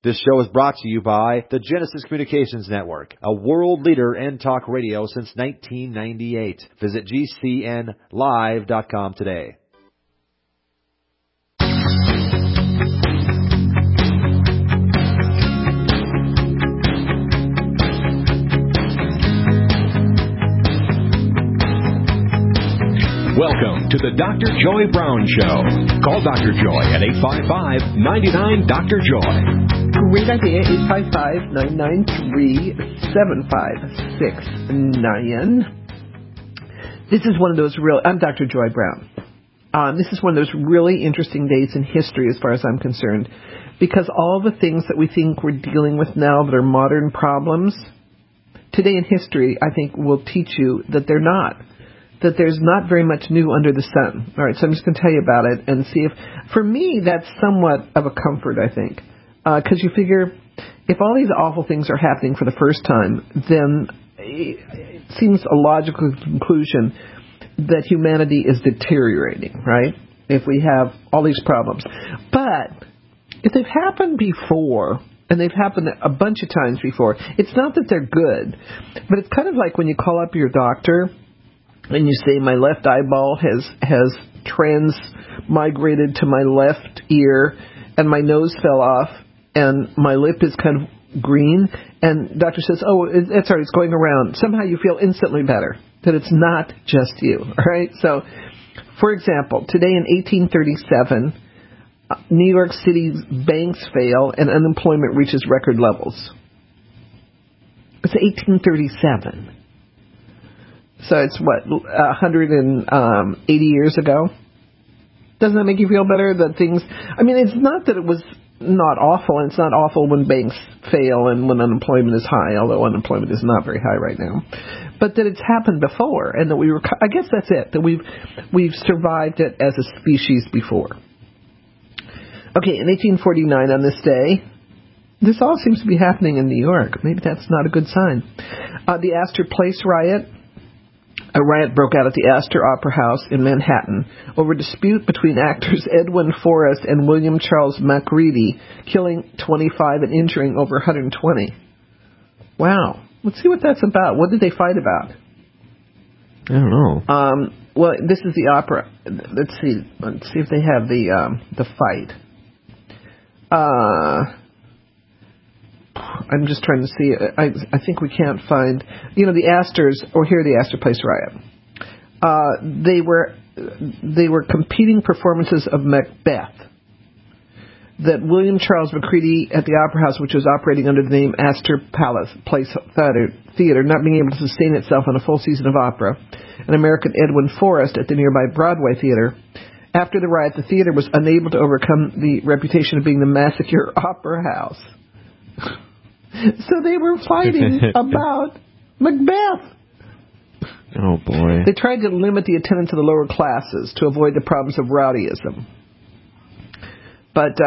This show is brought to you by the Genesis Communications Network, a world leader in talk radio since 1998. Visit GCNlive.com today. Welcome to the Dr. Joy Brown Show. Call Dr. Joy at 855-99-DR-JOY. Great idea, 855-993-7569. This is one of those I'm Dr. Joy Brown. This is one of those really interesting days in history as far as I'm concerned, because all the things that we think we're dealing with now that are modern problems, today in history, I think will teach you that they're not. That there's not very much new under the sun. All right, so I'm just going to tell you about it and see if, for me, that's somewhat of a comfort, I think. Because you figure, if all these awful things are happening for the first time, then it seems a logical conclusion that humanity is deteriorating, right? If we have all these problems. But if they've happened before, and they've happened a bunch of times before, it's not that they're good, but it's kind of like when you call up your doctor and you say, my left eyeball has transmigrated to my left ear, and my nose fell off, and my lip is kind of green, and doctor says, oh, it's all right, it's going around. Somehow you feel instantly better, that it's not just you, all right? So, for example, today in 1837, New York City's banks fail, and unemployment reaches record levels. It's 1837. So it's, 180 years ago? Doesn't that make you feel better that things... I mean, it's not that it was not awful, and it's not awful when banks fail and when unemployment is high, although unemployment is not very high right now. But that it's happened before, and that I guess that's it, that we've survived it as a species before. Okay, in 1849, on this day... This all seems to be happening in New York. Maybe that's not a good sign. The Astor Place riot... A riot broke out at the Astor Opera House in Manhattan over a dispute between actors Edwin Forrest and William Charles Macready, killing 25 and injuring over 120. Wow. Let's see what that's about. What did they fight about? I don't know. Well, this is the opera. Let's see if they have the fight. I'm just trying to see. I think we can't find. The Astors. Or here, the Astor Place riot. They were competing performances of Macbeth. That William Charles Macready at the Opera House, which was operating under the name Astor Place Theater, not being able to sustain itself on a full season of opera, and American Edwin Forrest at the nearby Broadway Theater. After the riot, the theater was unable to overcome the reputation of being the massacre opera house. So they were fighting about Macbeth. Oh, boy. They tried to limit the attendance of the lower classes to avoid the problems of rowdyism. But,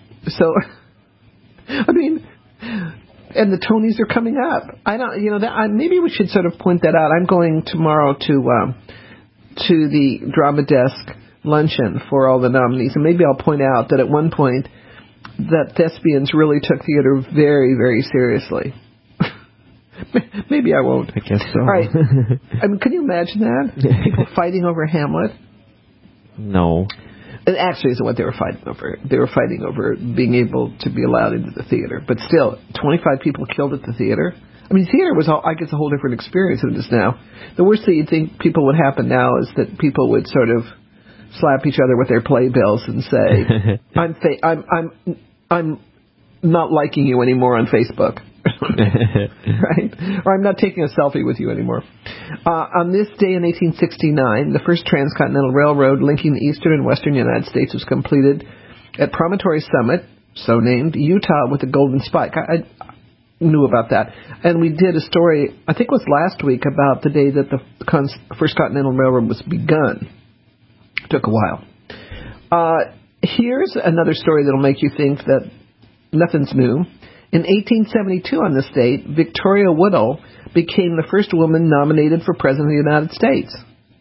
I mean, and the Tonys are coming up. Maybe we should sort of point that out. I'm going tomorrow to the Drama Desk luncheon for all the nominees, and maybe I'll point out that at one point, that thespians really took theater very, very seriously. Maybe I won't. I guess so. All right. I mean, can you imagine that? People fighting over Hamlet? No. It actually isn't what they were fighting over. They were fighting over being able to be allowed into the theater. But still, 25 people killed at the theater. I mean, theater was, I guess, a whole different experience than it is now. The worst thing you'd think people would happen now is that people would sort of slap each other with their playbills and say, I'm not liking you anymore on Facebook. Right? Or I'm not taking a selfie with you anymore. On this day in 1869, the first transcontinental railroad linking the eastern and western United States was completed at Promontory Summit, so named, Utah, with the Golden Spike. I knew about that. And we did a story, I think it was last week, about the day that the first Continental Railroad was begun. Took a while. Here's another story that'll make you think that nothing's new. In 1872 on this date, Victoria Woodhull became the first woman nominated for President of the United States.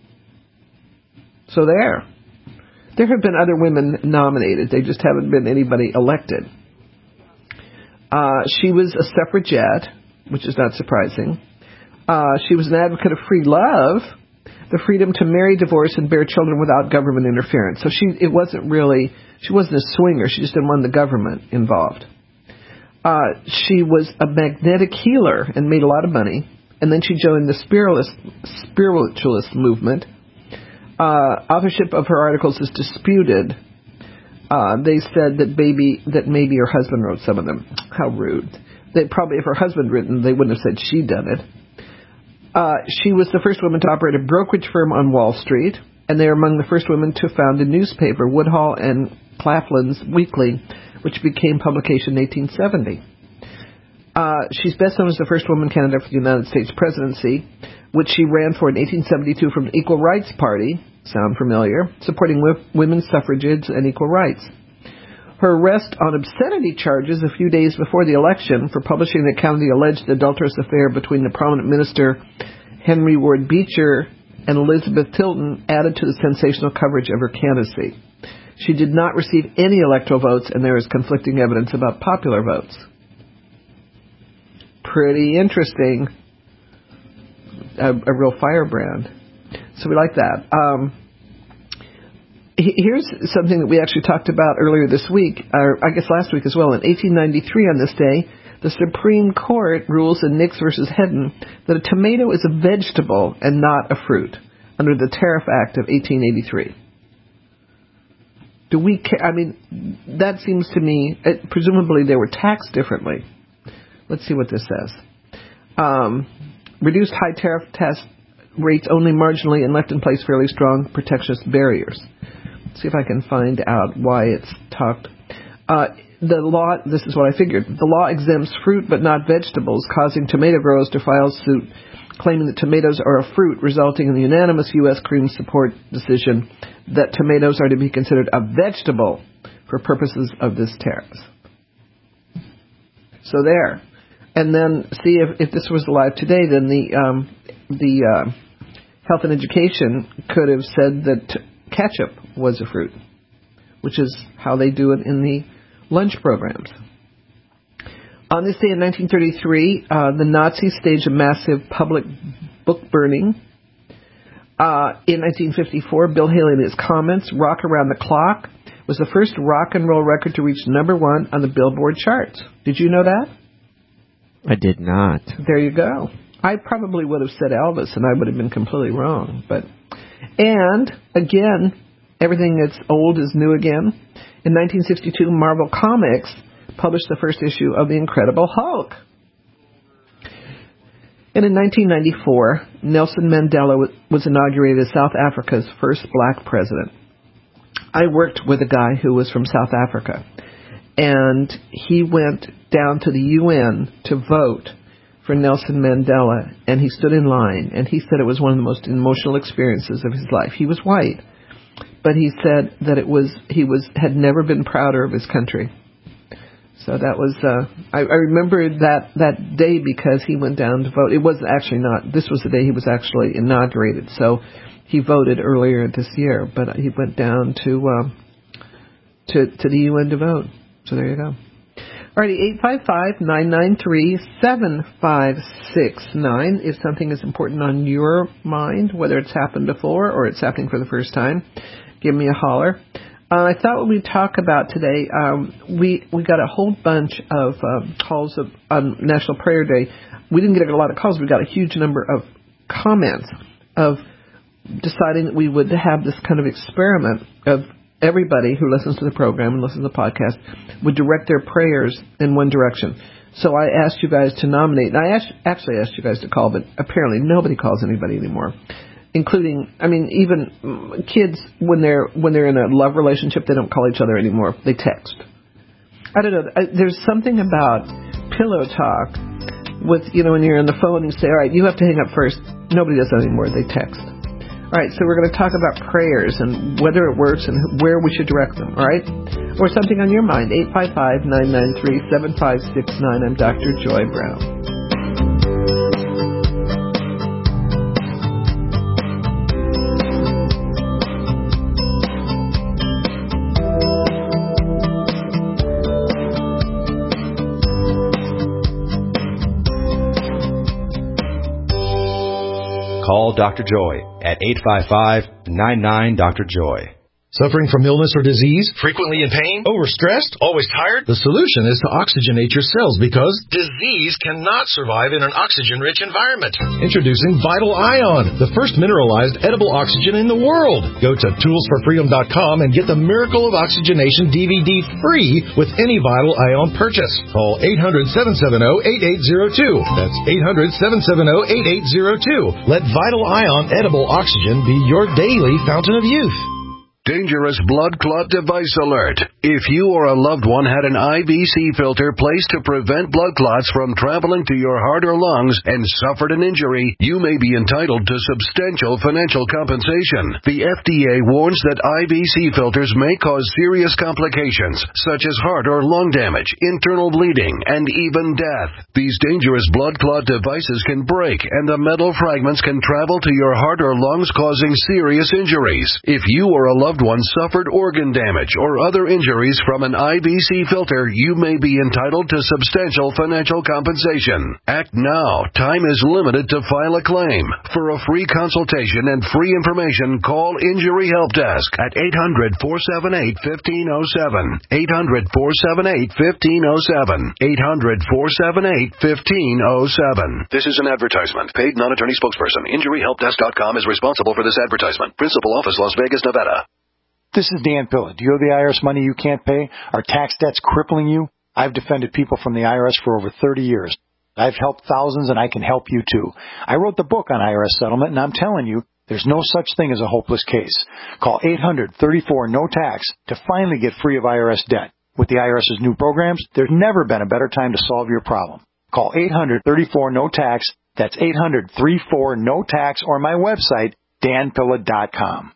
So there. There have been other women nominated. They just haven't been anybody elected. She was a suffragette, which is not surprising. She was an advocate of free love, the freedom to marry, divorce, and bear children without government interference. So she wasn't a swinger. She just didn't want the government involved. She was a magnetic healer and made a lot of money. And then she joined the spiritualist movement. Authorship of her articles is disputed. They said that maybe her husband wrote some of them. How rude. Probably if her husband written, they wouldn't have said she'd done it. She was the first woman to operate a brokerage firm on Wall Street, and they are among the first women to found a newspaper, Woodhull and Claflin's Weekly, which became publication in 1870. She's best known as the first woman candidate for the United States presidency, which she ran for in 1872 from the Equal Rights Party, sound familiar, supporting women's suffrages and equal rights. Her arrest on obscenity charges a few days before the election for publishing an account of the alleged adulterous affair between the prominent minister Henry Ward Beecher and Elizabeth Tilton added to the sensational coverage of her candidacy. She did not receive any electoral votes, and there is conflicting evidence about popular votes. Pretty interesting. A real firebrand. So we like that. Here's something that we actually talked about earlier this week, or I guess last week as well. In 1893 on this day, the Supreme Court rules in Nix versus Hedden that a tomato is a vegetable and not a fruit under the Tariff Act of 1883. Do we care? I mean, that seems to me, presumably they were taxed differently. Let's see what this says. Reduced high tariff tax rates only marginally and left in place fairly strong protectionist barriers. Let's see if I can find out why it's talked. The law, this is what I figured, the law exempts fruit but not vegetables, causing tomato growers to file suit claiming that tomatoes are a fruit, resulting in the unanimous U.S. Supreme Court decision that tomatoes are to be considered a vegetable for purposes of this tariff. So there. And then see if this was alive today, then the Health and Education could have said that ketchup was a fruit, which is how they do it in the lunch programs. On this day in 1933, the Nazis staged a massive public book burning. In 1954, Bill Haley and his Comets, Rock Around the Clock, was the first rock and roll record to reach number one on the Billboard charts. Did you know that? I did not. There you go. I probably would have said Elvis, and I would have been completely wrong. And, again, everything that's old is new again. In 1962, Marvel Comics published the first issue of The Incredible Hulk. And in 1994, Nelson Mandela was inaugurated as South Africa's first black president. I worked with a guy who was from South Africa, and he went down to the UN to vote for Nelson Mandela, and he stood in line, and he said it was one of the most emotional experiences of his life. He was white, but he said that he had never been prouder of his country. So that was, I remember that day because he went down to vote. It was actually not, this was the day he was actually inaugurated. So he voted earlier this year, but he went down to the UN to vote. So there you go. Alrighty, 855-993-7569. If something is important on your mind, whether it's happened before or it's happening for the first time, give me a holler. I thought what we'd talk about today, we got a whole bunch of calls on National Prayer Day. We didn't get a lot of calls. We got a huge number of comments of deciding that we would have this kind of experiment of everybody who listens to the program and listens to the podcast would direct their prayers in one direction. So I asked you guys to nominate, and I actually asked you guys to call, but apparently nobody calls anybody anymore. Including, even kids, when they're in a love relationship, they don't call each other anymore. They text. I don't know. There's something about pillow talk with, when you're on the phone and you say, all right, you have to hang up first. Nobody does that anymore. They text. All right, so we're going to talk about prayers and whether it works and where we should direct them, all right? Or something on your mind, 855-993-7569. I'm Dr. Joy Brown. Call Dr. Joy at 855-99-DR-JOY. Suffering from illness or disease? Frequently in pain? Overstressed? Always tired? The solution is to oxygenate your cells because disease cannot survive in an oxygen-rich environment. Introducing Vital Ion, the first mineralized edible oxygen in the world. Go to toolsforfreedom.com and get the Miracle of Oxygenation DVD free with any Vital Ion purchase. Call 800-770-8802. That's 800-770-8802. Let Vital Ion edible oxygen be your daily fountain of youth. Dangerous blood clot device alert. If you or a loved one had an IVC filter placed to prevent blood clots from traveling to your heart or lungs and suffered an injury, you may be entitled to substantial financial compensation. The FDA warns that IVC filters may cause serious complications, such as heart or lung damage, internal bleeding, and even death. These dangerous blood clot devices can break, and the metal fragments can travel to your heart or lungs, causing serious injuries. If you or a loved one suffered organ damage or other injuries from an IVC filter, you may be entitled to substantial financial compensation. Act now. Time is limited to file a claim. For a free consultation and free information, call Injury Help Desk at 800-478-1507. 800-478-1507. 800-478-1507. This is an advertisement. Paid non-attorney spokesperson. InjuryHelpDesk.com is responsible for this advertisement. Principal office, Las Vegas, Nevada. This is Dan Pilla. Do you owe the IRS money you can't pay? Are tax debts crippling you? I've defended people from the IRS for over 30 years. I've helped thousands, and I can help you too. I wrote the book on IRS settlement, and I'm telling you, there's no such thing as a hopeless case. Call 800-34-NO-TAX to finally get free of IRS debt. With the IRS's new programs, there's never been a better time to solve your problem. Call 800-34-NO-TAX. That's 800-34-NO-TAX, or my website, danpilla.com.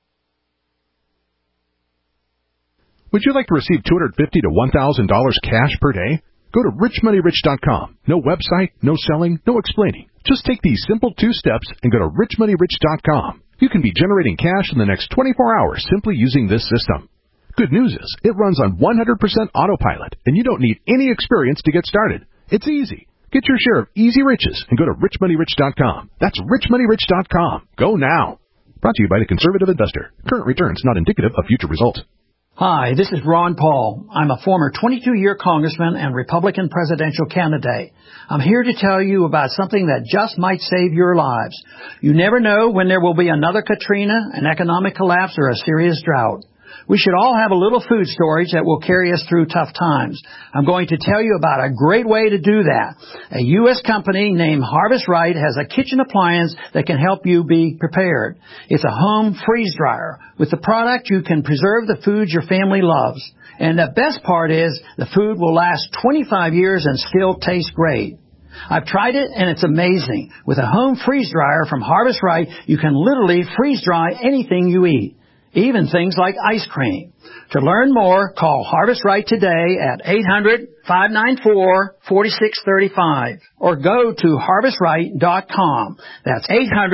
Would you like to receive $250 to $1,000 cash per day? Go to richmoneyrich.com. No website, no selling, no explaining. Just take these simple 2 steps and go to richmoneyrich.com. You can be generating cash in the next 24 hours simply using this system. Good news is, it runs on 100% autopilot, and you don't need any experience to get started. It's easy. Get your share of easy riches and go to richmoneyrich.com. That's richmoneyrich.com. Go now. Brought to you by the Conservative Investor. Current returns not indicative of future results. Hi, this is Ron Paul. I'm a former 22-year congressman and Republican presidential candidate. I'm here to tell you about something that just might save your lives. You never know when there will be another Katrina, an economic collapse, or a serious drought. We should all have a little food storage that will carry us through tough times. I'm going to tell you about a great way to do that. A U.S. company named Harvest Right has a kitchen appliance that can help you be prepared. It's a home freeze dryer. With the product, you can preserve the foods your family loves. And the best part is the food will last 25 years and still taste great. I've tried it, and it's amazing. With a home freeze dryer from Harvest Right, you can literally freeze dry anything you eat, even things like ice cream. To learn more, call Harvest Right today at 800-594-4635 or go to harvestright.com. That's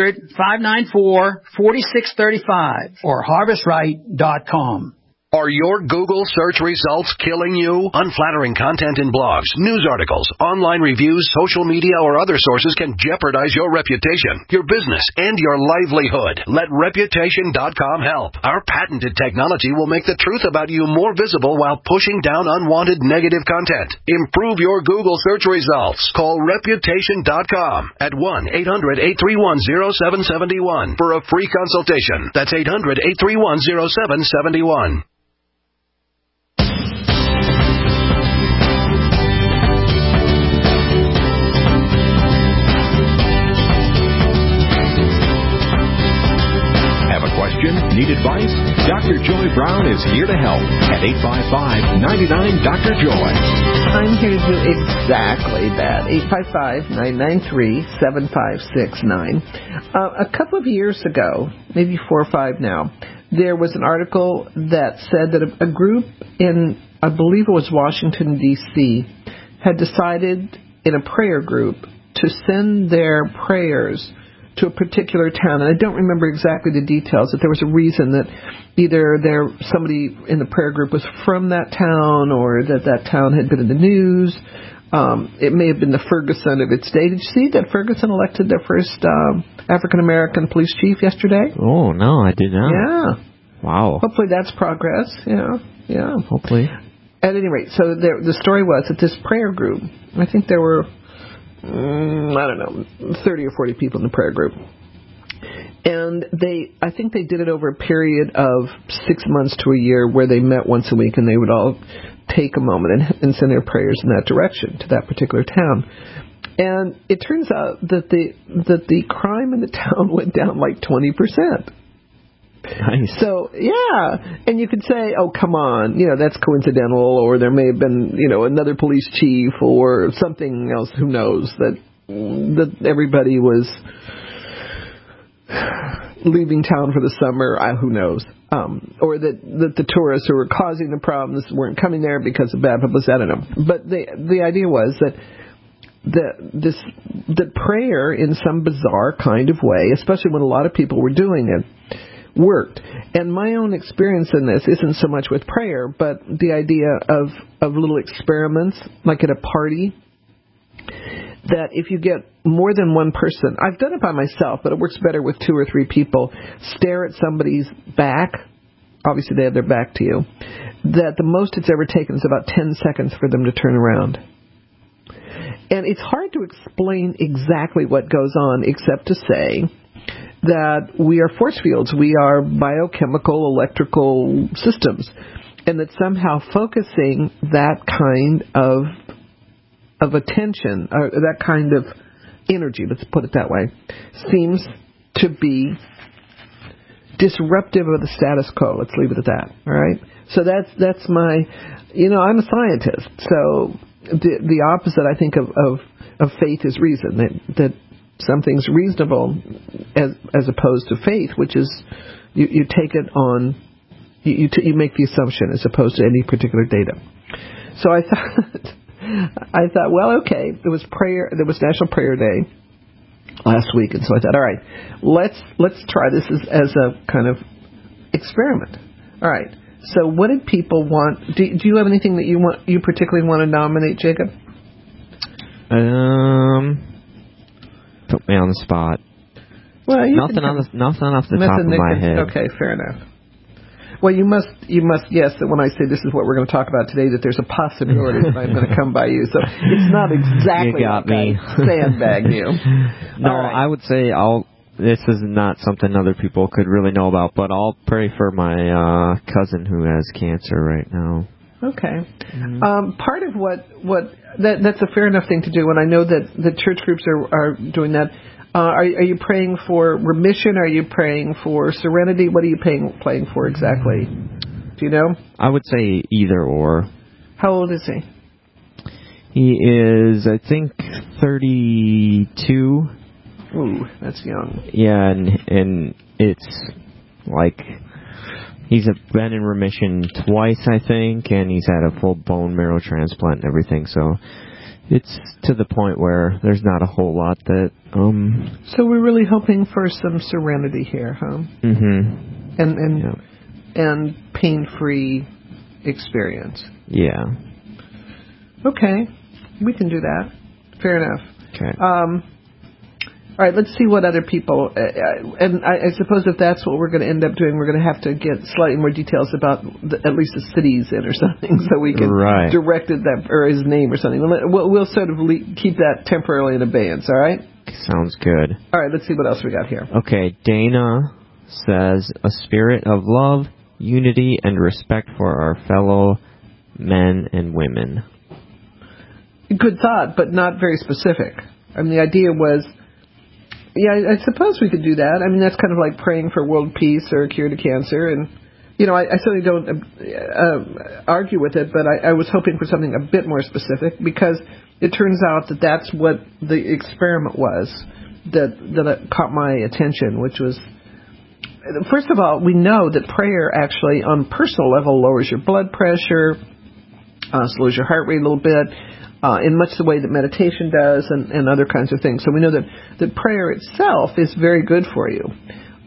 800-594-4635 or harvestright.com. Are your Google search results killing you? Unflattering content in blogs, news articles, online reviews, social media, or other sources can jeopardize your reputation, your business, and your livelihood. Let Reputation.com help. Our patented technology will make the truth about you more visible while pushing down unwanted negative content. Improve your Google search results. Call Reputation.com at 1-800-831-0771 for a free consultation. That's 800-831-0771. Need advice? Dr. Joy Brown is here to help at 855-99-DR-JOY. I'm here to do exactly that. 855-993-7569. A couple of years ago, maybe 4 or 5 now, there was an article that said that a group in, I believe it was Washington, D.C., had decided in a prayer group to send their prayers to a particular town, and I don't remember exactly the details, that there was a reason that either somebody in the prayer group was from that town or that town had been in the news. It may have been the Ferguson of its day. Did you see that Ferguson elected their first African-American police chief yesterday? Oh, no, I did not. Yeah. Wow. Hopefully that's progress. Yeah. Hopefully. At any rate, so the story was that this prayer group, I think there were, 30 or 40 people in the prayer group. And I think they did it over a period of 6 months to a year where they met once a week and they would all take a moment and send their prayers in that direction to that particular town. And it turns out that the crime in the town went down like 20%. Nice. So, yeah. And you could say, oh, come on, that's coincidental, or there may have been, another police chief or something else, who knows, that everybody was leaving town for the summer, who knows. Or that the tourists who were causing the problems weren't coming there because of bad publicity, I don't know. But the idea was that prayer in some bizarre kind of way, especially when a lot of people were doing it, worked. And my own experience in this isn't so much with prayer, but the idea of little experiments, like at a party, that if you get more than one person, I've done it by myself, but it works better with 2 or 3 people, stare at somebody's back, obviously they have their back to you, that the most it's ever taken is about 10 seconds for them to turn around. And it's hard to explain exactly what goes on, except to say that we are force fields, we are biochemical, electrical systems, and that somehow focusing that kind of attention, or that kind of energy, let's put it that way, seems to be disruptive of the status quo. Let's leave it at that. All right. So that's my, I'm a scientist. So the opposite, I think, of faith is reason. That something's reasonable as opposed to faith, which is you take it on, you make the assumption as opposed to any particular data. So I thought, well, okay, there was National Prayer Day last week, and so I thought, all right, let's try this as a kind of experiment. All right. So what did people want? Do you have anything that you particularly want to nominate, Jacob? Put me on the spot. Well, nothing off the top of my head. Okay, fair enough. Well, you must guess that when I say this is what we're going to talk about today, that there's a possibility that I'm going to come by you. So it's not exactly you got me. Sandbag you. No, right. I would say this is not something other people could really know about, but I'll pray for my cousin who has cancer right now. Okay. Part of that's a fair enough thing to do, and I know that the church groups are doing that. Are you praying for remission? Are you praying for serenity? What are you praying for exactly? Do you know? I would say either or. How old is he? He is, I think, 32. Ooh, that's young. Yeah, and it's like he's been in remission twice, I think, and he's had a full bone marrow transplant and everything, so it's to the point where there's not a whole lot that... So we're really hoping for some serenity here, huh? Mm-hmm. And pain-free experience. Yeah. Okay. We can do that. Fair enough. Okay. All right, let's see what other people... and I suppose if that's what we're going to end up doing, we're going to have to get slightly more details about at least the cities in or something, so we can direct it or his name or something. We'll sort of keep that temporarily in abeyance, all right? Sounds good. All right, let's see what else we got here. Okay, Dana says, a spirit of love, unity, and respect for our fellow men and women. Good thought, but not very specific. I mean, the idea was... Yeah, I suppose we could do that. I mean, that's kind of like praying for world peace or a cure to cancer. And, I certainly don't argue with it, but I was hoping for something a bit more specific because it turns out that that's what the experiment was that caught my attention, which was, first of all, we know that prayer actually on a personal level lowers your blood pressure, slows your heart rate a little bit, in much the way that meditation does and other kinds of things. So we know that prayer itself is very good for you.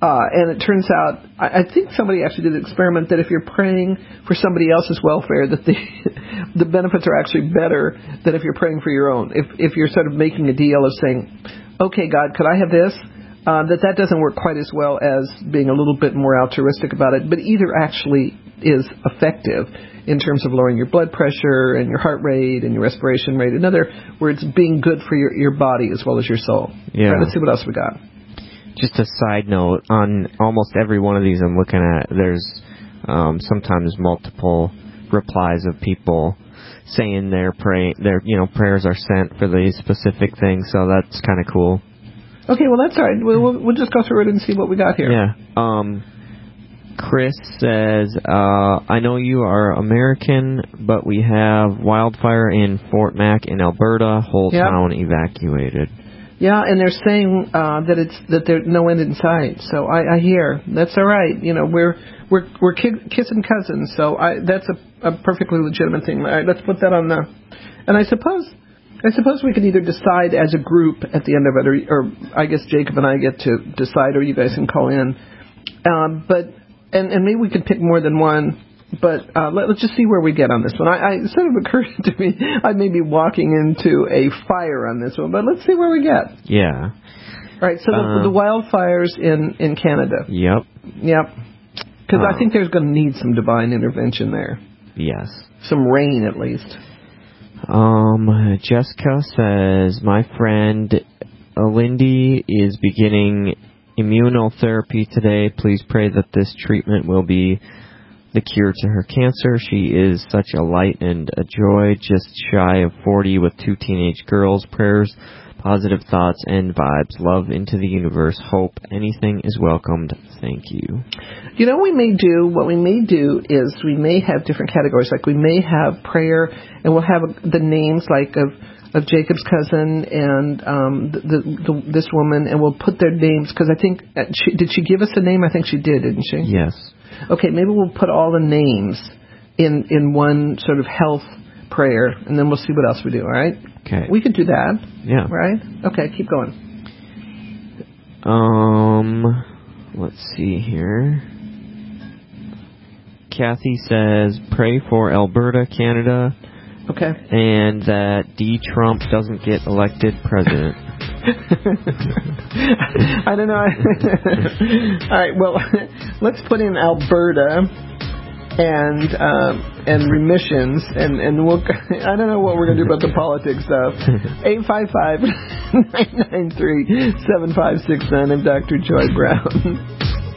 And it turns out, I think somebody actually did an experiment that if you're praying for somebody else's welfare, that the benefits are actually better than if you're praying for your own. If you're sort of making a deal of saying, okay, God, could I have this? That doesn't work quite as well as being a little bit more altruistic about it. But either actually is effective in terms of lowering your blood pressure and your heart rate and your respiration rate. In other words, being good for your body as well as your soul. Yeah. Right, let's see what else we got. Just a side note, on almost every one of these I'm looking at, there's sometimes multiple replies of people saying their prayers are sent for these specific things, so that's kind of cool. Okay, well, that's all right. We'll just go through it and see what we got here. Yeah. Chris says, I know you are American, but we have wildfire in Fort Mac in Alberta, whole town evacuated. Yeah, and they're saying that there's no end in sight. So I hear that's all right. You know, we're kissing cousins. So that's a perfectly legitimate thing. All right, let's put that on the. And I suppose we can either decide as a group at the end of it, or I guess Jacob and I get to decide, or you guys can call in. But maybe we could pick more than one. But let's just see where we get on this one. It sort of occurred to me I may be walking into a fire on this one, but let's see where we get. Yeah. All right, so the wildfires in Canada. Yep. Because I think there's going to need some divine intervention there. Yes. Some rain, at least. Jessica says, my friend Lindy is beginning immunotherapy today. Please pray that this treatment will be the cure to her cancer. She is such a light and a joy, just shy of 40 with 2 teenage girls. Prayers, positive thoughts, and vibes. Love into the universe. Hope. Anything is welcomed. Thank you. You know what we may do is we may have different categories. Like we may have prayer, and we'll have the names like of Jacob's cousin and this woman, and we'll put their names, because I think, did she give us a name? I think she did, didn't she? Yes. Okay, maybe we'll put all the names in one sort of health prayer, and then we'll see what else we do, all right? Okay. We could do that. Yeah. Right? Okay, keep going. Let's see here. Kathy says, pray for Alberta, Canada. Okay. And that D. Trump doesn't get elected president. I don't know. All right, well, let's put in Alberta and remissions, and we'll. I don't know what we're going to do about the politics stuff. 855-993-7569. I'm Dr. Joy Brown.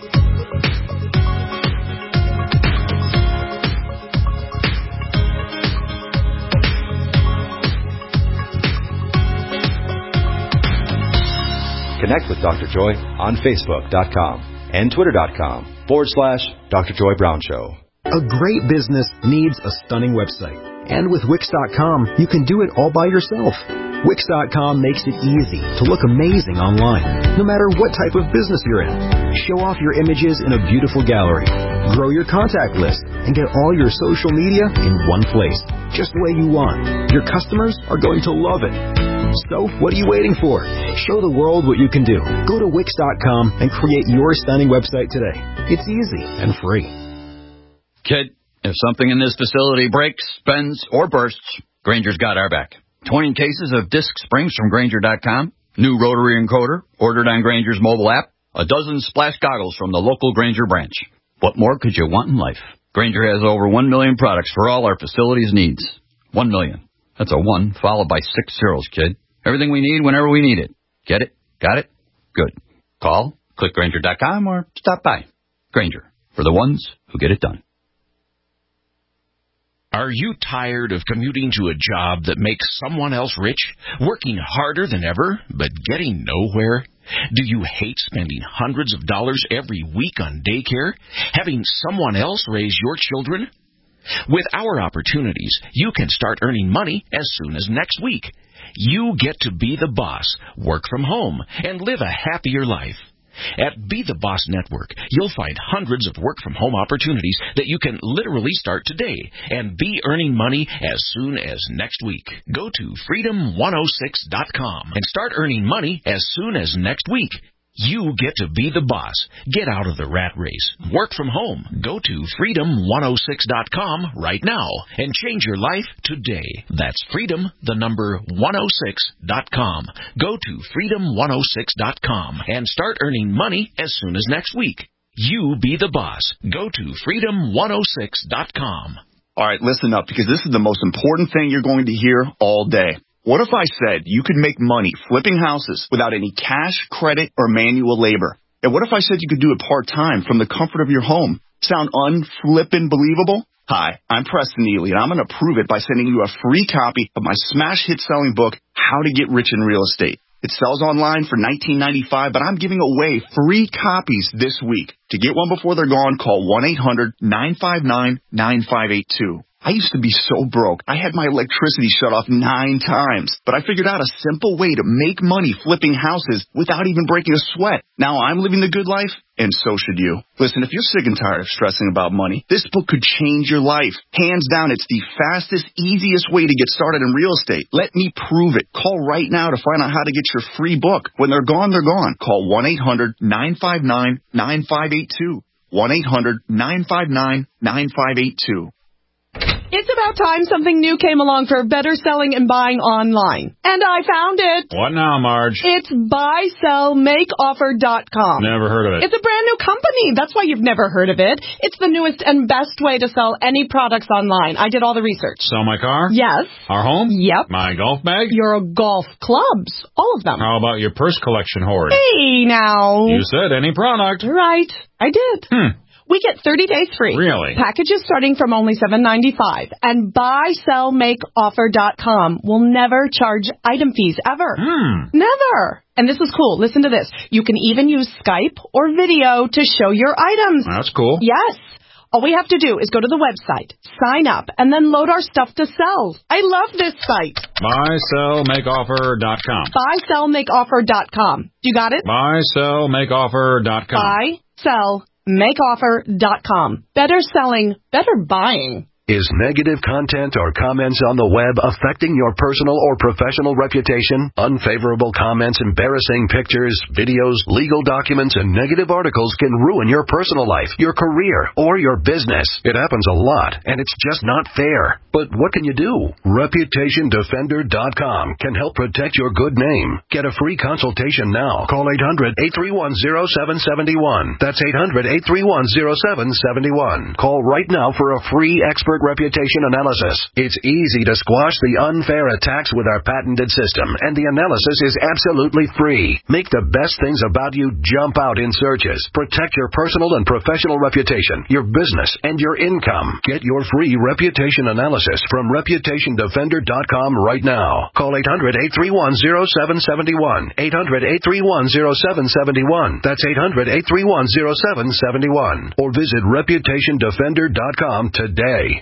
Connect with Dr. Joy on Facebook.com and Twitter.com/Dr. Joy Brown Show. A great business needs a stunning website. And with Wix.com, you can do it all by yourself. Wix.com makes it easy to look amazing online, no matter what type of business you're in. Show off your images in a beautiful gallery. Grow your contact list and get all your social media in one place, just the way you want. Your customers are going to love it. So, what are you waiting for? Show the world what you can do. Go to Wix.com and create your stunning website today. It's easy and free. Kid, if something in this facility breaks, bends, or bursts, Grainger's got our back. 20 cases of disc springs from Grainger.com, new rotary encoder ordered on Grainger's mobile app, a dozen splash goggles from the local Grainger branch. What more could you want in life? Grainger has over 1 million products for all our facilities' needs. 1 million. That's a 1 followed by 6 zeros, kid. Everything we need whenever we need it. Get it? Got it? Good. Call, click Grainger.com, or stop by. Grainger, for the ones who get it done. Are you tired of commuting to a job that makes someone else rich, working harder than ever, but getting nowhere? Do you hate spending hundreds of dollars every week on daycare, having someone else raise your children? With our opportunities, you can start earning money as soon as next week. You get to be the boss, work from home, and live a happier life. At Be the Boss Network, you'll find hundreds of work-from-home opportunities that you can literally start today and be earning money as soon as next week. Go to freedom106.com and start earning money as soon as next week. You get to be the boss. Get out of the rat race. Work from home. Go to freedom106.com right now and change your life today. That's freedom, the number 106.com. Go to freedom106.com and start earning money as soon as next week. You be the boss. Go to freedom106.com. All right, listen up, because this is the most important thing you're going to hear all day. What if I said you could make money flipping houses without any cash, credit, or manual labor? And what if I said you could do it part-time from the comfort of your home? Sound unflippin' believable? Hi, I'm Preston Neely, and I'm going to prove it by sending you a free copy of my smash hit selling book, How to Get Rich in Real Estate. It sells online for $19.95, but I'm giving away free copies this week. To get one before they're gone, call 1-800-959-9582. I used to be so broke, I had my electricity shut off 9 times, but I figured out a simple way to make money flipping houses without even breaking a sweat. Now I'm living the good life, and so should you. Listen, if you're sick and tired of stressing about money, this book could change your life. Hands down, it's the fastest, easiest way to get started in real estate. Let me prove it. Call right now to find out how to get your free book. When they're gone, they're gone. Call 1-800-959-9582. 1-800-959-9582. It's about time something new came along for better selling and buying online. And I found it. What now, Marge? It's buysellmakeoffer.com. Never heard of it. It's a brand new company. That's why you've never heard of it. It's the newest and best way to sell any products online. I did all the research. Sell my car? Yes. Our home? Yep. My golf bag? Your golf clubs. All of them. How about your purse collection hoard? Hey, now. You said any product. Right. I did. We get 30 days free. Really? Packages starting from only $7.95. And buysellmakeoffer.com will never charge item fees ever. Never. And this is cool. Listen to this. You can even use Skype or video to show your items. That's cool. Yes. All we have to do is go to the website, sign up, and then load our stuff to sell. I love this site. Buysellmakeoffer.com. Buysellmakeoffer.com. You got it? Buysellmakeoffer.com. Buysellmakeoffer.com. Better selling, better buying. Is negative content or comments on the web affecting your personal or professional reputation? Unfavorable comments, embarrassing pictures, videos, legal documents, and negative articles can ruin your personal life, your career, or your business. It happens a lot, and it's just not fair. But what can you do? ReputationDefender.com can help protect your good name. Get a free consultation now. Call 800-831-0771. That's 800-831-0771. Call right now for a free expert reputation analysis. It's easy to squash the unfair attacks with our patented system, and the analysis is absolutely free. Make the best things about you jump out in searches. Protect your personal and professional reputation, your business, and your income. Get your free reputation analysis from ReputationDefender.com right now. Call 800-831-0771. 800-831-0771. That's 800-831-0771. Or visit ReputationDefender.com today.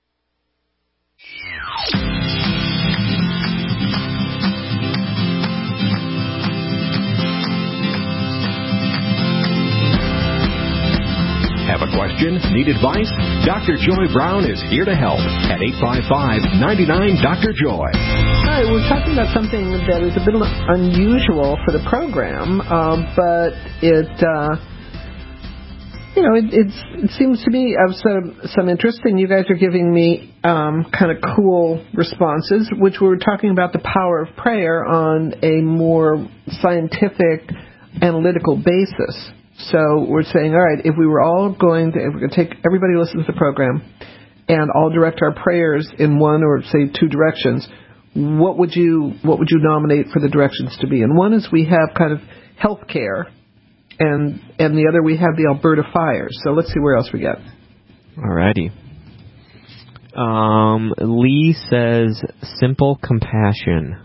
Have a question? Need advice? Dr. Joy Brown is here to help at 855-99-DR-JOY. Hi, we're talking about something that is a bit unusual for the program, but it seems to be of some interest, and you guys are giving me kind of cool responses, which we're talking about the power of prayer on a more scientific, analytical basis. So we're saying, all right, if we were going to take everybody who listens to the program and all direct our prayers in one or say two directions, what would you nominate for the directions to be? And one is we have kind of healthcare, and the other we have the Alberta fires. So let's see where else we get. Alrighty. Lee says simple compassion.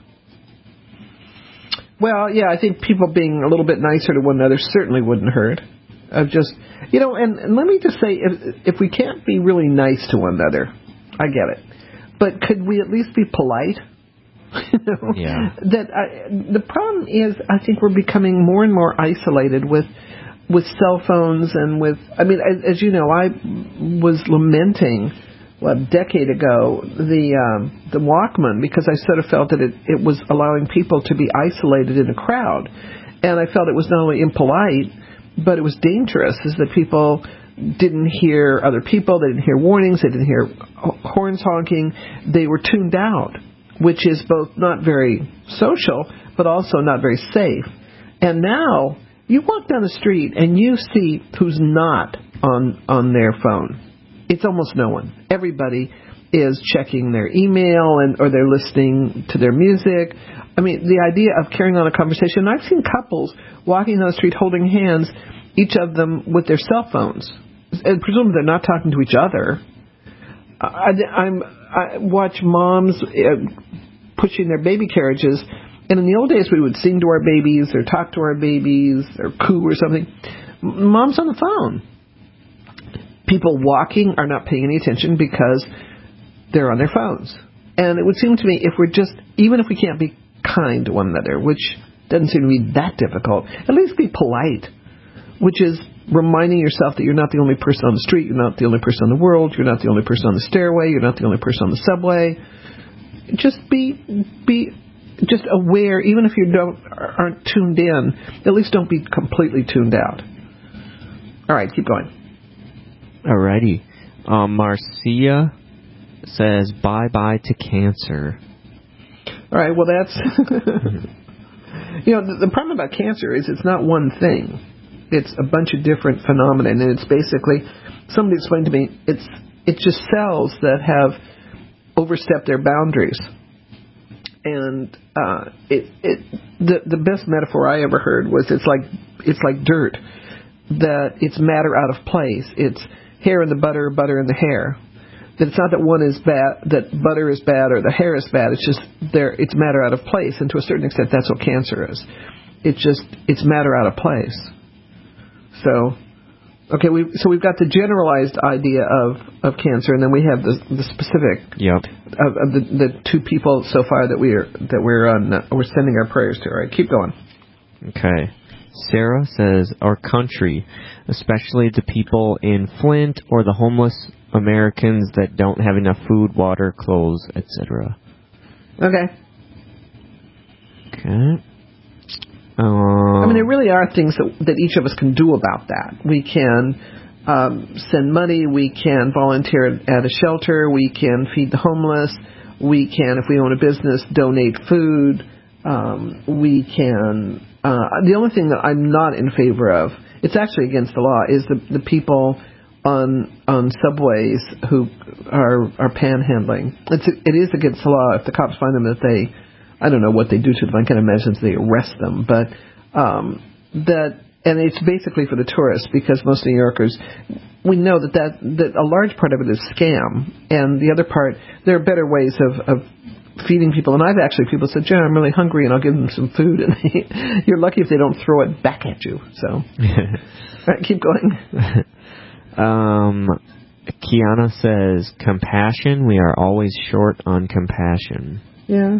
Well, yeah, I think people being a little bit nicer to one another certainly wouldn't hurt. And let me just say, if we can't be really nice to one another, I get it. But could we at least be polite? Yeah. The problem is, I think we're becoming more and more isolated with cell phones and with. I mean, as you know, I was lamenting a decade ago the Walkman, because I sort of felt that it was allowing people to be isolated in a crowd. And I felt it was not only impolite, but it was dangerous, is that people didn't hear other people, they didn't hear warnings, they didn't hear horns honking, they were tuned out, which is both not very social, but also not very safe. And now, you walk down the street and you see who's not on their phone. It's almost no one. Everybody is checking their email or they're listening to their music. I mean, the idea of carrying on a conversation. I've seen couples walking down the street holding hands, each of them with their cell phones. And presumably they're not talking to each other. I watch moms pushing their baby carriages. And in the old days, we would sing to our babies or talk to our babies or coo or something. Mom's on the phone. People walking are not paying any attention because they're on their phones. And it would seem to me even if we can't be kind to one another, which doesn't seem to be that difficult, at least be polite, which is reminding yourself that you're not the only person on the street, you're not the only person in the world, you're not the only person on the stairway, you're not the only person on the subway. Just be just aware, even if you aren't tuned in, at least don't be completely tuned out. All right, keep going. Alrighty. Marcia says bye-bye to cancer. All right, well, that's... the problem about cancer is it's not one thing. It's a bunch of different phenomena, and it's basically... Somebody explained to me, it's just cells that have overstepped their boundaries. And the best metaphor I ever heard was it's like dirt, that it's matter out of place. It's hair in the butter, butter in the hair. That it's not that one is bad, that butter is bad or the hair is bad. It's just it's matter out of place, and to a certain extent, that's what cancer is. It's matter out of place. So, okay, we've got the generalized idea of cancer, and then we have the specific. Yep. Of the two people so far that we're sending our prayers to. All right, keep going. Okay. Sarah says, our country, especially the people in Flint or the homeless Americans that don't have enough food, water, clothes, etc. Okay. Okay. I mean, there really are things that each of us can do about that. We can send money. We can volunteer at a shelter. We can feed the homeless. We can, if we own a business, donate food. We can... the only thing that I'm not in favor of, it's actually against the law, is the people on subways who are panhandling. It is against the law if the cops find them that I don't know what they do to them. I can imagine they arrest them, but and it's basically for the tourists, because most New Yorkers, we know that a large part of it is scam, and the other part, there are better ways of feeding people. And people said, Jen, I'm really hungry, and I'll give them some food, and you're lucky if they don't throw it back at you. So, all right, keep going. Kiana says, compassion. We are always short on compassion. Yeah.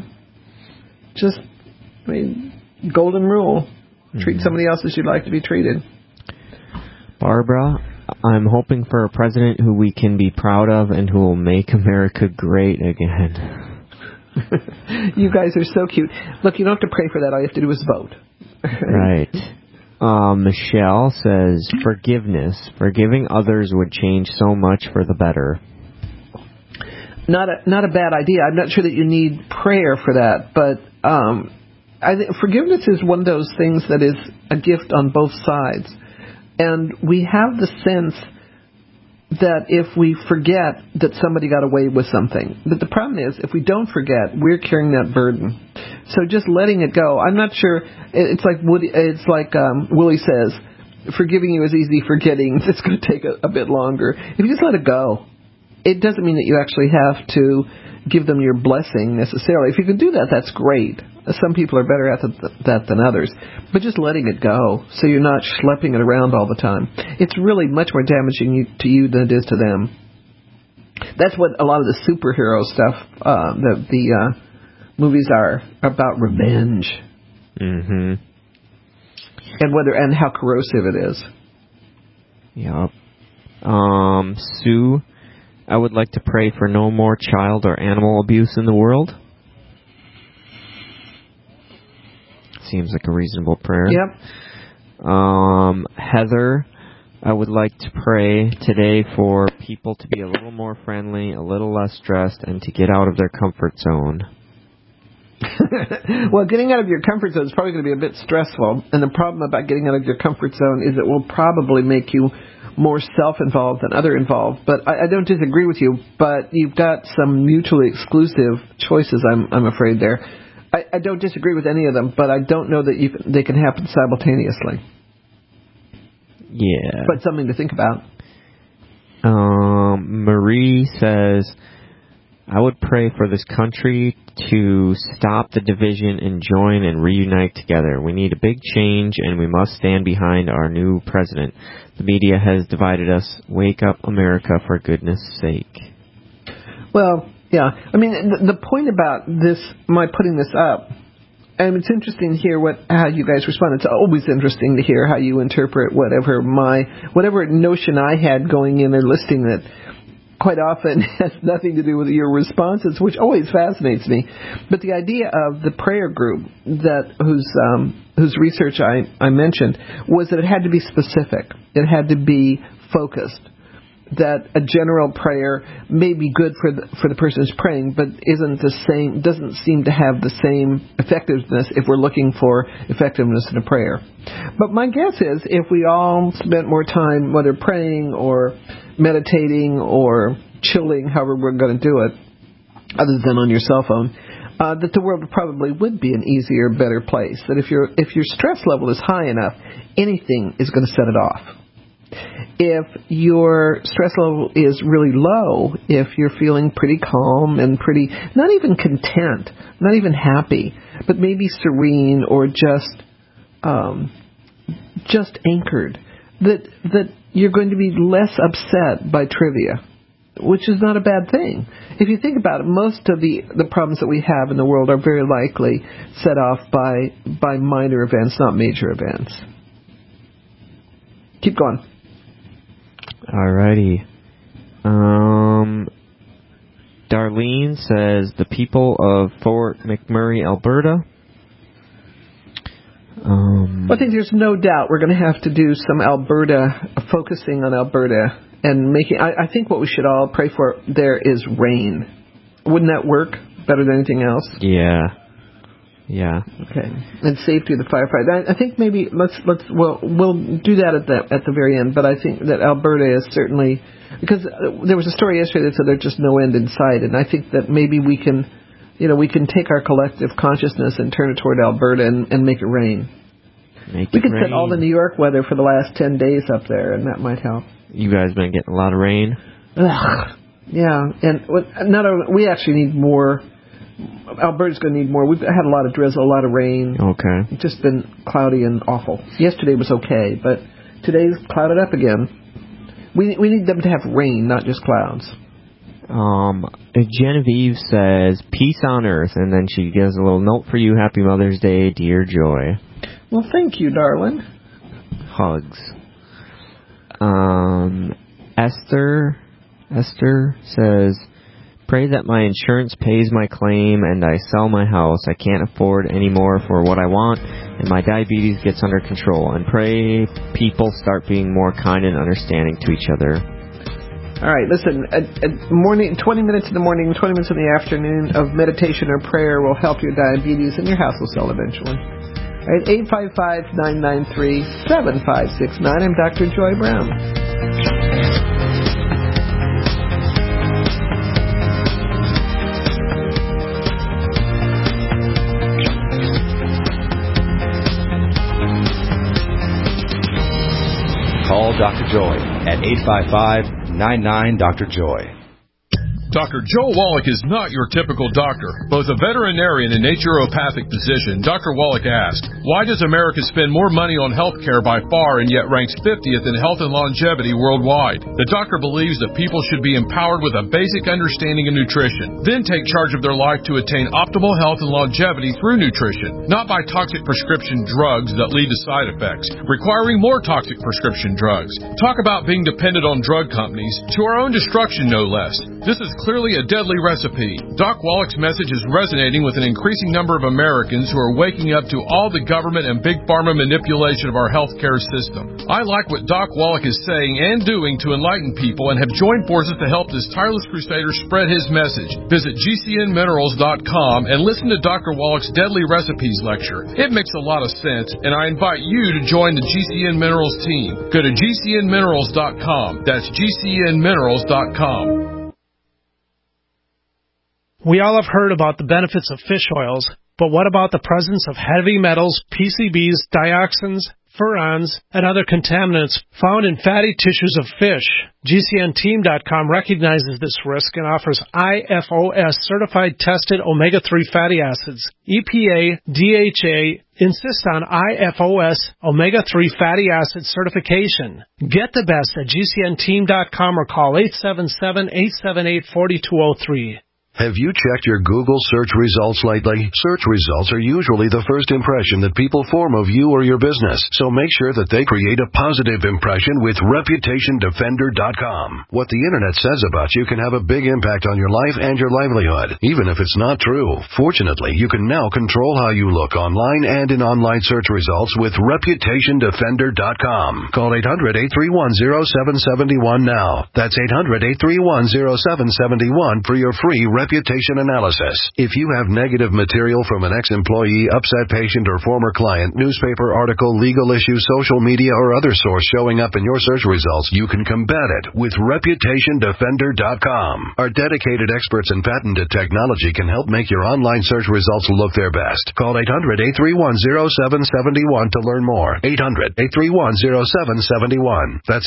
Golden rule. Treat somebody else as you'd like to be treated. Barbara, I'm hoping for a president who we can be proud of and who will make America great again. You guys are so cute. Look, you don't have to pray for that. All you have to do is vote. Right. Michelle says, forgiveness. Forgiving others would change so much for the better. Not a bad idea. I'm not sure that you need prayer for that, but I think forgiveness is one of those things that is a gift on both sides. And we have the sense that if we forget that somebody got away with something. But the problem is, if we don't forget, we're carrying that burden. So just letting it go. I'm not sure. It's like Willie says, forgiving you is easy, forgetting it's going to take a bit longer. If you just let it go, it doesn't mean that you actually have to give them your blessing necessarily. If you can do that, that's great. Some people are better at that than others. But just letting it go, so you're not schlepping it around all the time. It's really much more damaging to you than it is to them. That's what a lot of the superhero stuff, the movies are about, revenge. Mm-hmm. And how corrosive it is. Yep. Sue, I would like to pray for no more child or animal abuse in the world. seems like a reasonable prayer. Yep. Heather, I would like to pray today for people to be a little more friendly, a little less stressed, and to get out of their comfort zone. Well, getting out of your comfort zone is probably going to be a bit stressful. And the problem about getting out of your comfort zone is it will probably make you more self-involved than other involved. But I don't disagree with you, but you've got some mutually exclusive choices, I'm afraid, there. I don't disagree with any of them, but I don't know that they can happen simultaneously. Yeah. But something to think about. Marie says, I would pray for this country to stop the division and join and reunite together. We need a big change, and we must stand behind our new president. The media has divided us. Wake up, America, for goodness sake. Well, yeah. I mean, the point about this, my putting this up, and it's interesting to hear how you guys respond. It's always interesting to hear how you interpret whatever notion I had going in and listing that quite often has nothing to do with your responses, which always fascinates me. But the idea of the prayer group whose research I mentioned was that it had to be specific. It had to be focused. That a general prayer may be good for the person who's praying, but doesn't seem to have the same effectiveness if we're looking for effectiveness in a prayer. But my guess is if we all spent more time, whether praying or meditating or chilling, however we're going to do it, other than on your cell phone, that the world probably would be an easier, better place. That if your stress level is high enough, anything is going to set it off. If your stress level is really low, if you're feeling pretty calm and pretty, not even content, not even happy, but maybe serene or just anchored, that you're going to be less upset by trivia, which is not a bad thing. If you think about it, most of the problems that we have in the world are very likely set off by minor events, not major events. Keep going. Alrighty. Darlene says the people of Fort McMurray, Alberta. I think there's no doubt we're going to have to do some focusing on Alberta and making. I think what we should all pray for there is rain. Wouldn't that work better than anything else? Yeah. Yeah. Okay. And safety of the firefighter. I think maybe we'll do that at the very end. But I think that Alberta is certainly, because there was a story yesterday that said there's just no end in sight, and I think that maybe we can take our collective consciousness and turn it toward Alberta and make it rain. We could set all the New York weather for the last 10 days up there, and that might help. You guys been getting a lot of rain? Ugh. Yeah, and we actually need more. Alberta's going to need more. We've had a lot of drizzle, a lot of rain. Okay. It's just been cloudy and awful. Yesterday was okay, but today's clouded up again. We need them to have rain, not just clouds. Genevieve says, peace on earth, and then she gives a little note for you. Happy Mother's Day, dear Joy. Well, thank you, darling. Hugs. Esther says, pray that my insurance pays my claim and I sell my house. I can't afford any more for what I want, and my diabetes gets under control. And pray people start being more kind and understanding to each other. All right, listen, 20 minutes in the morning, 20 minutes in the afternoon of meditation or prayer will help your diabetes, and your house will sell eventually. All right, 855-993-7569. I'm Dr. Joy Brown. Call Dr. Joy at 855-99-DR-JOY. Dr. Joe Wallach is not your typical doctor. Both a veterinarian and naturopathic physician, Dr. Wallach asked, why does America spend more money on health care by far and yet ranks 50th in health and longevity worldwide? The doctor believes that people should be empowered with a basic understanding of nutrition, then take charge of their life to attain optimal health and longevity through nutrition, not by toxic prescription drugs that lead to side effects, requiring more toxic prescription drugs. Talk about being dependent on drug companies, to our own destruction no less. This is clearly a deadly recipe. Doc Wallach's message is resonating with an increasing number of Americans who are waking up to all the government and big pharma manipulation of our healthcare system. I like what Doc Wallach is saying and doing to enlighten people and have joined forces to help this tireless crusader spread his message. Visit GCNminerals.com and listen to Dr. Wallach's Deadly Recipes lecture. It makes a lot of sense, and I invite you to join the GCN Minerals team. Go to GCNminerals.com. That's GCNminerals.com. We all have heard about the benefits of fish oils, but what about the presence of heavy metals, PCBs, dioxins, furans, and other contaminants found in fatty tissues of fish? GCNteam.com recognizes this risk and offers IFOS certified tested omega-3 fatty acids. EPA, DHA insist on IFOS omega-3 fatty acid certification. Get the best at GCNteam.com or call 877-878-4203. Have you checked your Google search results lately? Search results are usually the first impression that people form of you or your business, so make sure that they create a positive impression with ReputationDefender.com. What the Internet says about you can have a big impact on your life and your livelihood, even if it's not true. Fortunately, you can now control how you look online and in online search results with ReputationDefender.com. Call 800-831-0771 now. That's 800-831-0771 for your free reputation analysis. If you have negative material from an ex-employee, upset patient, or former client, newspaper article, legal issue, social media, or other source showing up in your search results, you can combat it with ReputationDefender.com. Our dedicated experts in patented technology can help make your online search results look their best. Call 800-831-0771 to learn more. 800-831-0771. That's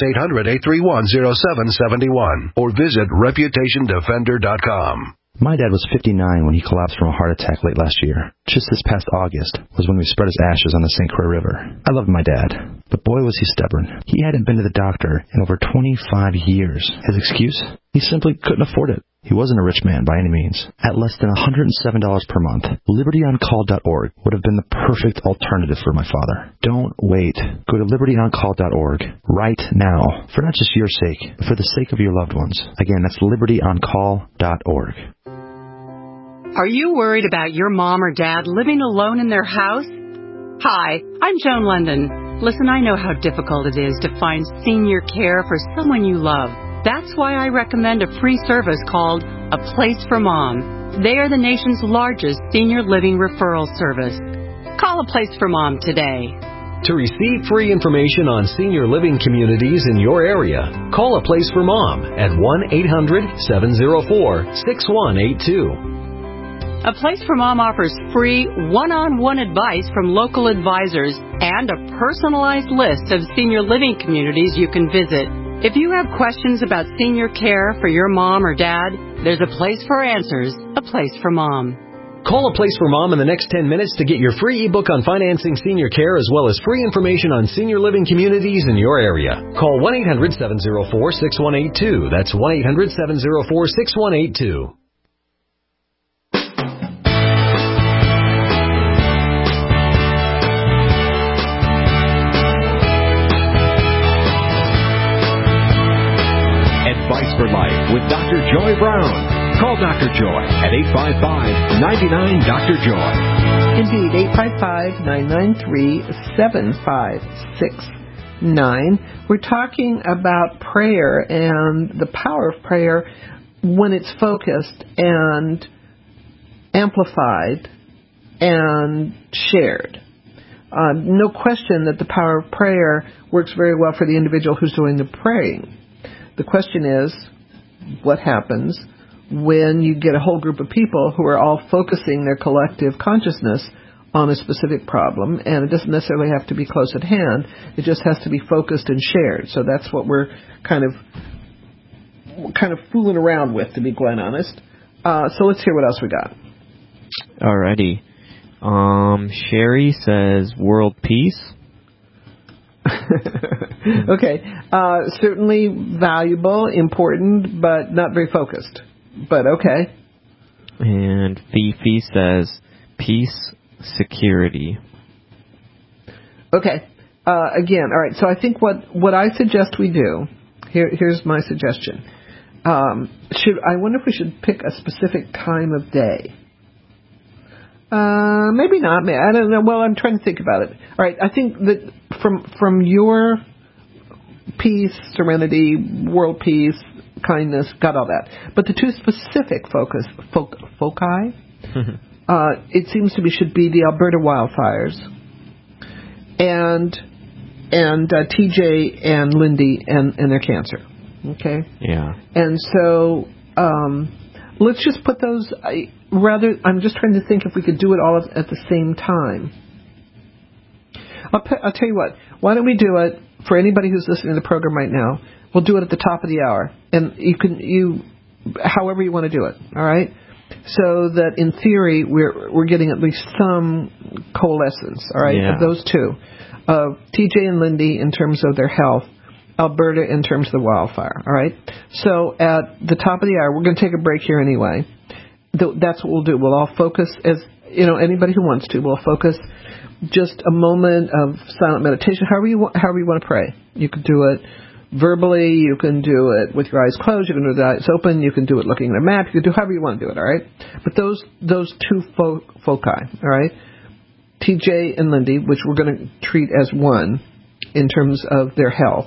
800-831-0771. Or visit ReputationDefender.com. My dad was 59 when he collapsed from a heart attack late last year. Just this past August was when we spread his ashes on the St. Croix River. I loved my dad, but boy was he stubborn. He hadn't been to the doctor in over 25 years. His excuse? He simply couldn't afford it. He wasn't a rich man by any means. At less than $107 per month, LibertyOnCall.org would have been the perfect alternative for my father. Don't wait. Go to LibertyOnCall.org right now, for not just your sake, but for the sake of your loved ones. Again, that's LibertyOnCall.org. Are you worried about your mom or dad living alone in their house? Hi, I'm Joan London. Listen, I know how difficult it is to find senior care for someone you love. That's why I recommend a free service called A Place for Mom. They are the nation's largest senior living referral service. Call A Place for Mom today. To receive free information on senior living communities in your area, call A Place for Mom at 1-800-704-6182. A Place for Mom offers free one-on-one advice from local advisors and a personalized list of senior living communities you can visit. If you have questions about senior care for your mom or dad, there's a place for answers, A Place for Mom. Call A Place for Mom in the next 10 minutes to get your free ebook on financing senior care as well as free information on senior living communities in your area. Call 1-800-704-6182. That's 1-800-704-6182. For Life with Dr. Joy Brown. Call Dr. Joy at 855-99-DR-JOY. Indeed, 855-993-7569. We're talking about prayer and the power of prayer when it's focused and amplified and shared. No question that the power of prayer works very well for the individual who's doing the praying. The question is, what happens when you get a whole group of people who are all focusing their collective consciousness on a specific problem, and it doesn't necessarily have to be close at hand, it just has to be focused and shared. So that's what we're kind of fooling around with, to be quite honest. So let's hear what else we got. Alrighty. Sherry says world peace. Okay. Certainly valuable, important, but not very focused. But okay. And Fifi says peace, security. Okay. Again, all right. So I think what I suggest we do, here's my suggestion. I wonder if we should pick a specific time of day. Maybe not. I don't know. Well, I'm trying to think about it. All right. I think that from your peace, serenity, world peace, kindness, got all that. But the two specific foci, it seems to me should be the Alberta wildfires and TJ and Lindy and their cancer. Okay. Yeah. And so let's just put those. I'm just trying to think if we could do it all at the same time. I'll tell you what. Why don't we do it for anybody who's listening to the program right now? We'll do it at the top of the hour, and you however you want to do it. All right. So that in theory we're getting at least some coalescence. All right, of those two, of TJ and Lindy in terms of their health. Alberta in terms of the wildfire, all right? So at the top of the hour, we're going to take a break here anyway. That's what we'll do. We'll all focus, as anybody who wants to, we'll focus just a moment of silent meditation, however you want to pray. You could do it verbally, you can do it with your eyes closed, you can do it with your eyes open, you can do it looking at a map, you can do however you want to do it, all right? But those two foci, all right? TJ and Lindy, which we're going to treat as one in terms of their health,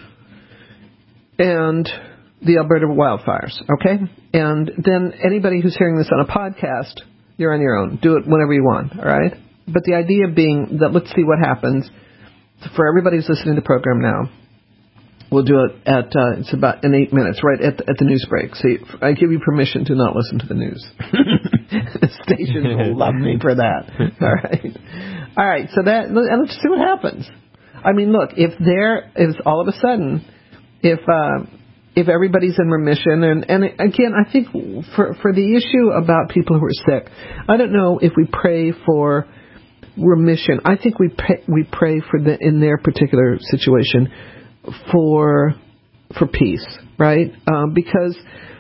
and the Alberta wildfires, okay? And then anybody who's hearing this on a podcast, you're on your own. Do it whenever you want, all right? But the idea being that let's see what happens. For everybody who's listening to the program now, we'll do it at, it's about in 8 minutes, right at the news break. See, I give you permission to not listen to the news. The station will love me for that, all right? All right, so and let's see what happens. I mean, look, if all of a sudden, if everybody's in remission, and again, I think for the issue about people who are sick, I don't know if we pray for remission. I think we pray for in their particular situation for peace, right? Because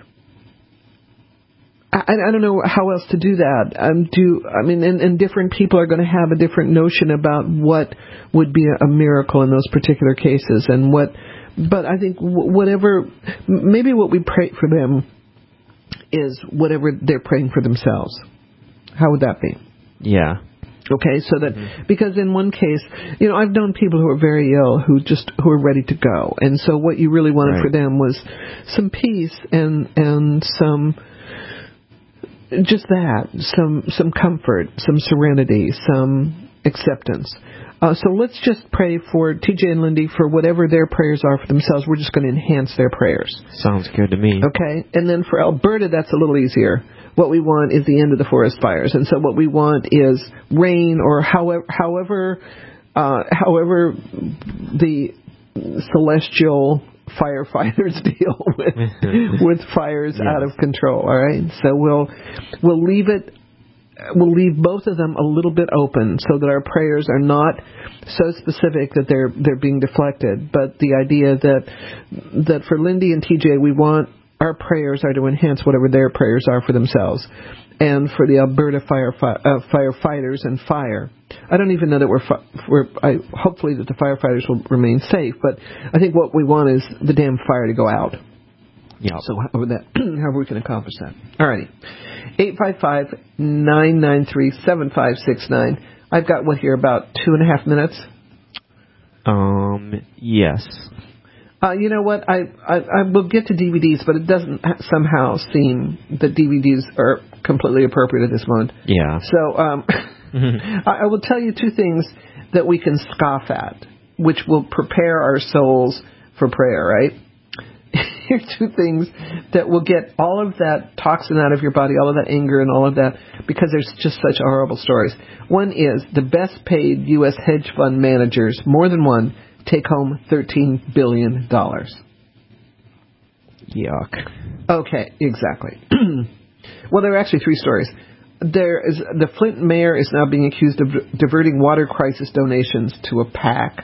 I don't know how else to do that. And different people are going to have a different notion about what would be a miracle in those particular cases, and what. But I think maybe what we pray for them is whatever they're praying for themselves. How would that be? Yeah. Okay, so that, because in one case, I've known people who are very ill who are ready to go. And so what you really wanted for them was some peace and some, just that, some comfort, some serenity, some acceptance. So let's just pray for TJ and Lindy for whatever their prayers are for themselves. We're just going to enhance their prayers. Sounds good to me. Okay, and then for Alberta, that's a little easier. What we want is the end of the forest fires, and so what we want is rain, or however the celestial firefighters deal with fires out of control. All right, so we'll leave it. We'll leave both of them a little bit open so that our prayers are not so specific that they're being deflected. But the idea that for Lindy and TJ, we want our prayers are to enhance whatever their prayers are for themselves. And for the Alberta firefighters and fire, I don't even know that hopefully that the firefighters will remain safe. But I think what we want is the damn fire to go out. Yeah. So however we can accomplish that. All righty. 855-993-7569. I've got about 2.5 minutes. Yes. You know what? I will get to DVDs, but it doesn't somehow seem that DVDs are completely appropriate at this moment. Yeah. So I will tell you two things that we can scoff at, which will prepare our souls for prayer, right? Here's two things that will get all of that toxin out of your body, all of that anger and all of that, because there's just such horrible stories. One is the best paid U.S. hedge fund managers, more than one, take home $13 billion. Yuck. Okay, exactly. Well, there are actually three stories. The Flint mayor is now being accused of diverting water crisis donations to a PAC.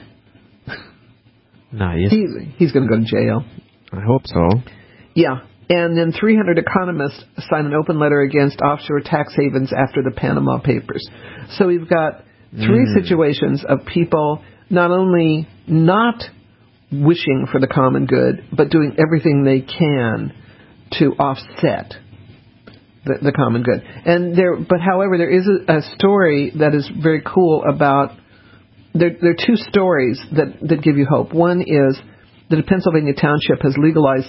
Nice. He's going to go to jail. I hope so. Yeah. And then 300 economists signed an open letter against offshore tax havens after the Panama Papers. So we've got three situations of people not only not wishing for the common good, but doing everything they can to offset the common good. However, there is a story that is very cool about. There are two stories that give you hope. One is that a Pennsylvania township has legalized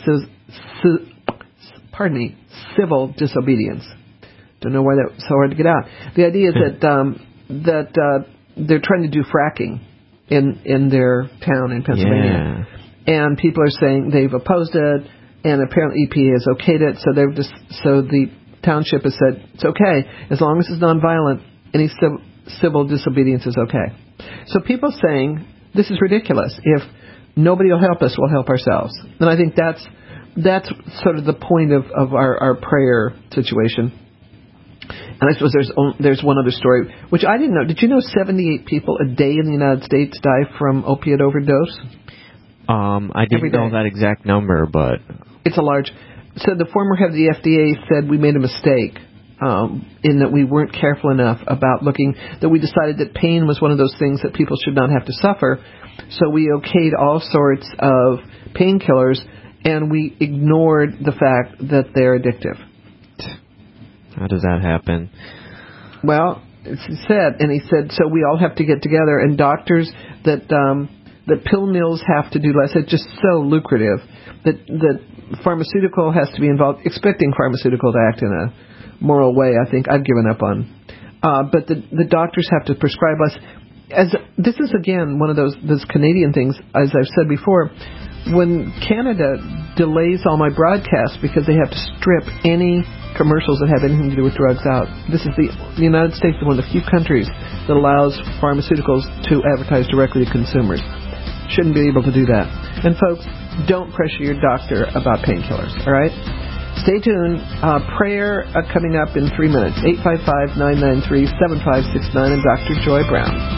civil disobedience. Don't know why that's so hard to get out. The idea is that they're trying to do fracking in their town in Pennsylvania, and people are saying they've opposed it, and apparently EPA has okayed it. So the township has said it's okay as long as it's nonviolent. Any civil disobedience is okay. So people saying this is ridiculous. If nobody will help us, we'll help ourselves. And I think that's sort of the point of our prayer situation. And I suppose there's one other story, which I didn't know. Did you know 78 people a day in the United States die from opiate overdose? I didn't know that exact number, but... It's a large... So the former head of the FDA said we made a mistake in that we weren't careful enough about that we decided that pain was one of those things that people should not have to suffer. So we okayed all sorts of painkillers, and we ignored the fact that they're addictive. How does that happen? Well, he said, so we all have to get together, and doctors that pill mills have to do less. It's just so lucrative that pharmaceutical has to be involved, expecting pharmaceutical to act in a moral way. I think I've given up on. But the doctors have to prescribe less. This is, again, one of those Canadian things, as I've said before. When Canada delays all my broadcasts because they have to strip any commercials that have anything to do with drugs out. The United States is one of the few countries that allows pharmaceuticals to advertise directly to consumers. Shouldn't be able to do that. And folks, don't pressure your doctor about painkillers, all right? Stay tuned. Prayer coming up in 3 minutes. 855-993-7569 and Dr. Joy Brown.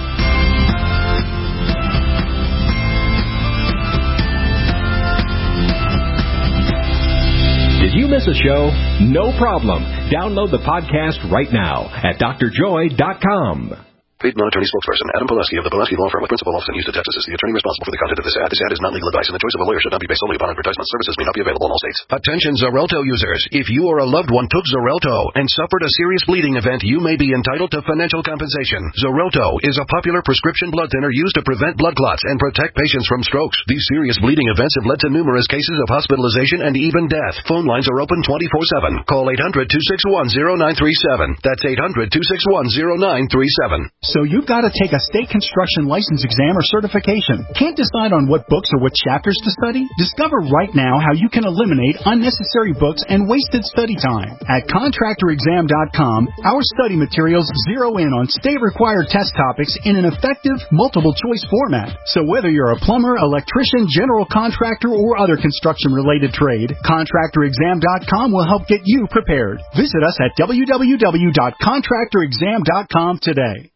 Did you miss a show? No problem. Download the podcast right now at drjoy.com. Paid non-attorney spokesperson Adam Pileski of the Pileski Law Firm with principal office in Houston, Texas, is the attorney responsible for the content of this ad. This ad is not legal advice, and the choice of a lawyer should not be based solely upon advertisement. Services may not be available in all states. Attention Xarelto users. If you or a loved one took Xarelto and suffered a serious bleeding event, you may be entitled to financial compensation. Xarelto is a popular prescription blood thinner used to prevent blood clots and protect patients from strokes. These serious bleeding events have led to numerous cases of hospitalization and even death. Phone lines are open 24/7. Call 800-261-0937. That's 800-261-0937. So you've got to take a state construction license exam or certification. Can't decide on what books or what chapters to study? Discover right now how you can eliminate unnecessary books and wasted study time. At contractorexam.com, our study materials zero in on state-required test topics in an effective, multiple-choice format. So whether you're a plumber, electrician, general contractor, or other construction-related trade, contractorexam.com will help get you prepared. Visit us at www.contractorexam.com today.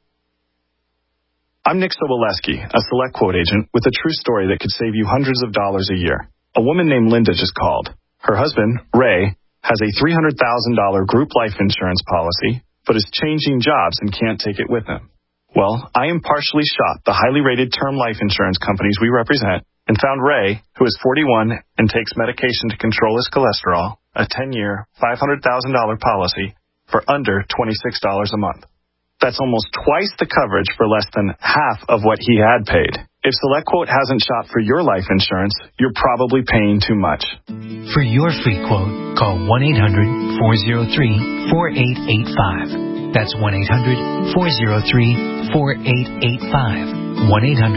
I'm Nick Soboleski, a Select Quote agent with a true story that could save you hundreds of dollars a year. A woman named Linda just called. Her husband, Ray, has a $300,000 group life insurance policy, but is changing jobs and can't take it with him. Well, I impartially shopped the highly rated term life insurance companies we represent and found Ray, who is 41 and takes medication to control his cholesterol, a 10-year, $500,000 policy for under $26 a month. That's almost twice the coverage for less than half of what he had paid. If SelectQuote hasn't shopped for your life insurance, you're probably paying too much. For your free quote, call 1-800-403-4885. That's 1-800-403-4885.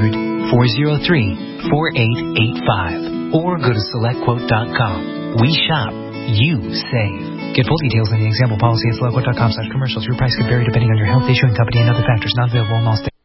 1-800-403-4885. Or go to SelectQuote.com. We shop. You save. Get full details in the example policy at SelectQuote.com/commercials. Your price could vary depending on your health, issue, and company and other factors. Not available in all states.